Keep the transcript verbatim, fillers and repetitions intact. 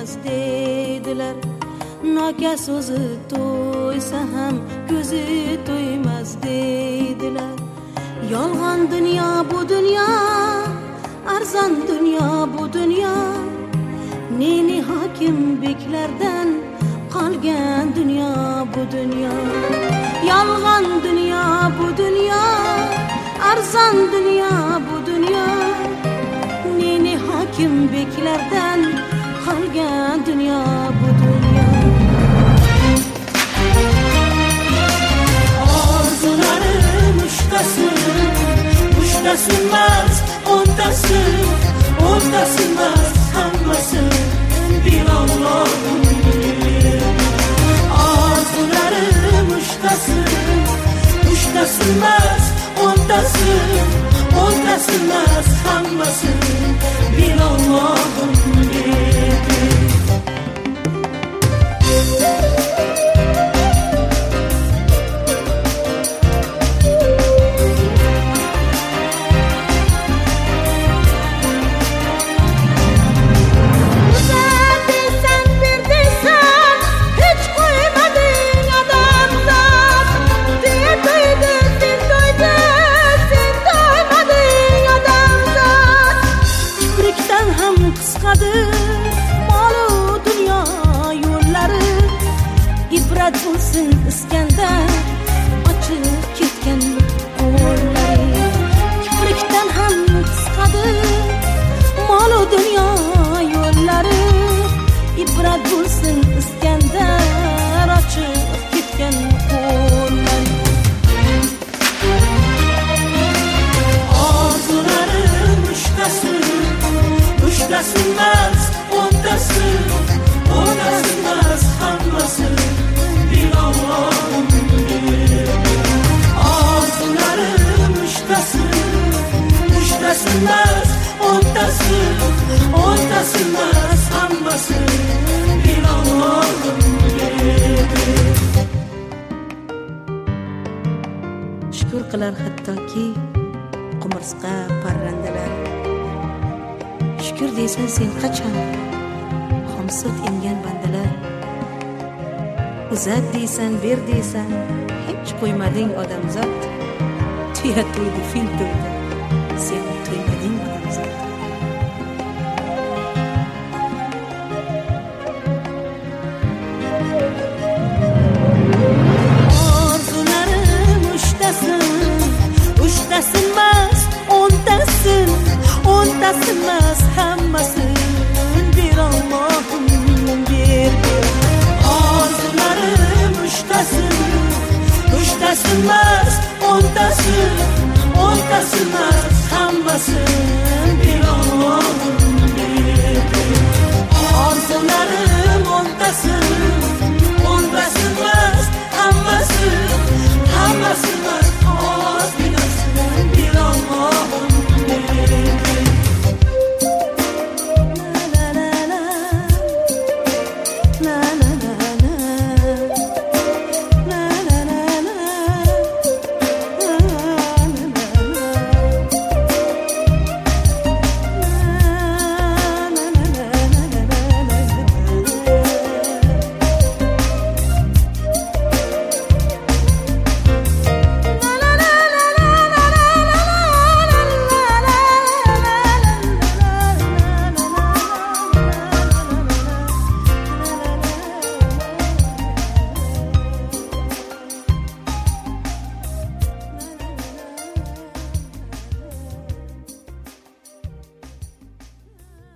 to'ymas deydilar. Nokas o'zi to'ysa ham ko'zi to'ymas deydilar. Yolg'on dunyo bu dunyo, arzon dunyo bu dunyo, neni hokim beklardan qolgan dunyo bu dunyo. Yolg'on dunyo bu dunyo, arzon dunyo bu dunyo, neni hokim beklardan qolgan dunyo bu dunyo. Orzularim ushtasi, ushtasi emas o'ntasi, o'ntasi emas hammasi bir Allohim. Orzularim ushtasi, ushtasi emas o'ntasi, o'ntasi emas hammasi bir Allohim. Molu dünya yolları ibret bulsun İskender açıp ketken kolları. Kiprikten hem kıskadı molu dünya yolları ibret bulsun İskender açıp ketken kolları. Arzularım ushtasi, ushtasi emas o'ntasi, o'ntasi emas hammasi bir Allohim. Orzularim ushtasi, ushtasi emas o'ntasi, o'ntasi emas hammasi bir Allohim. Shukr qilar hattoki qumursqa parrandalar. Shukr deysan sen qachon xomsut emgan bandalar. Uzat deysan, ber deysan, hech qo'ymading odamzod. Tuya to'ydi, fil to'ydi, sen to'ymading odamzod. Orzularim ushtasi, ushtasi emas o'ntasi, o'ntasi emas hammasi bir Allohim berdi. Orzularim ushtasi, ushtasi emas o'ntasi, o'ntasi emas hammasi bir Allohim.